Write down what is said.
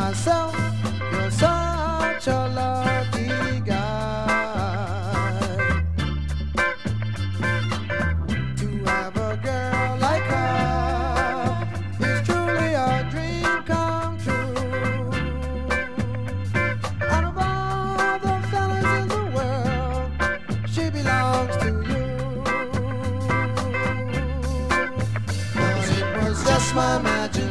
myself, you're such a lucky guy. To have a girl like her is truly a dream come true. Out of all the fellas in the world, she belongs to you. But it was just my magic.